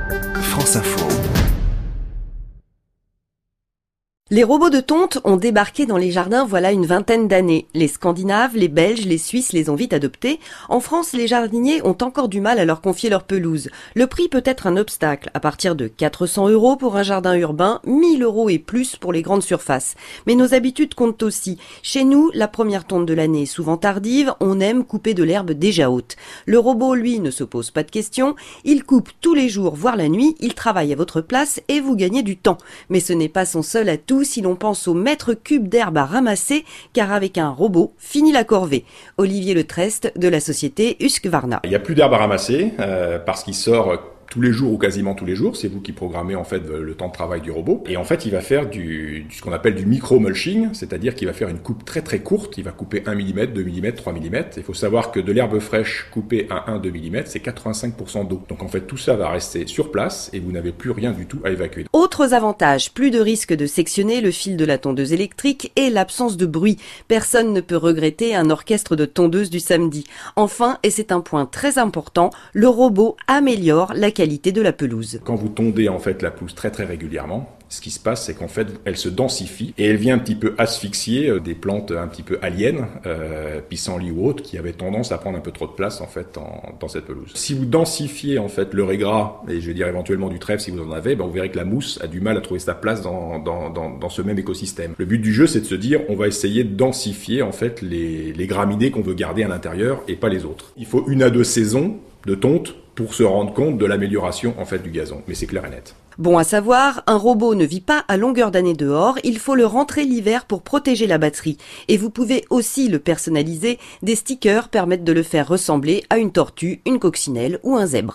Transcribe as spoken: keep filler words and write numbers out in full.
France Info. Les robots de tonte ont débarqué dans les jardins voilà une vingtaine d'années. Les Scandinaves, les Belges, les Suisses les ont vite adoptés. En France, les jardiniers ont encore du mal à leur confier leur pelouse. Le prix peut être un obstacle, à partir de quatre cents euros pour un jardin urbain, mille euros et plus pour les grandes surfaces. Mais nos habitudes comptent aussi. Chez nous, la première tonte de l'année est souvent tardive, on aime couper de l'herbe déjà haute. Le robot, lui, ne se pose pas de questions. Il coupe tous les jours, voire la nuit, il travaille à votre place et vous gagnez du temps. Mais ce n'est pas son seul atout si l'on pense au mètre cube d'herbe à ramasser, car avec un robot, fini la corvée. Olivier Le Trest de la société Husqvarna. Il n'y a plus d'herbe à ramasser euh, parce qu'il sort tous les jours ou quasiment tous les jours. C'est vous qui programmez en fait le temps de travail du robot. Et en fait, il va faire du, du ce qu'on appelle du micro-mulching, c'est-à-dire qu'il va faire une coupe très très courte. Il va couper un millimètre, deux millimètres, trois millimètres. Il faut savoir que de l'herbe fraîche coupée à un à deux millimètres, c'est quatre-vingt-cinq pour cent d'eau. Donc en fait, tout ça va rester sur place et vous n'avez plus rien du tout à évacuer. Autres avantages, plus de risque de sectionner le fil de la tondeuse électrique et l'absence de bruit. Personne ne peut regretter un orchestre de tondeuses du samedi. Enfin, et c'est un point très important, le robot améliore la qualité de la pelouse. Quand vous tondez en fait la pelouse très très régulièrement, ce qui se passe, c'est qu'en fait, elle se densifie et elle vient un petit peu asphyxier des plantes un petit peu aliens, euh, pissenlits ou autres, qui avaient tendance à prendre un peu trop de place en fait en, dans cette pelouse. Si vous densifiez en fait le régras et je vais dire éventuellement du trèfle si vous en avez, ben vous verrez que la mousse a du mal à trouver sa place dans dans dans, dans ce même écosystème. Le but du jeu, c'est de se dire, on va essayer de densifier en fait les les graminées qu'on veut garder à l'intérieur et pas les autres. Il faut une à deux saisons de tonte pour se rendre compte de l'amélioration en fait du gazon, mais c'est clair et net. Bon à savoir, un robot ne vit pas à longueur d'année dehors, il faut le rentrer l'hiver pour protéger la batterie. Et vous pouvez aussi le personnaliser, des stickers permettent de le faire ressembler à une tortue, une coccinelle ou un zèbre.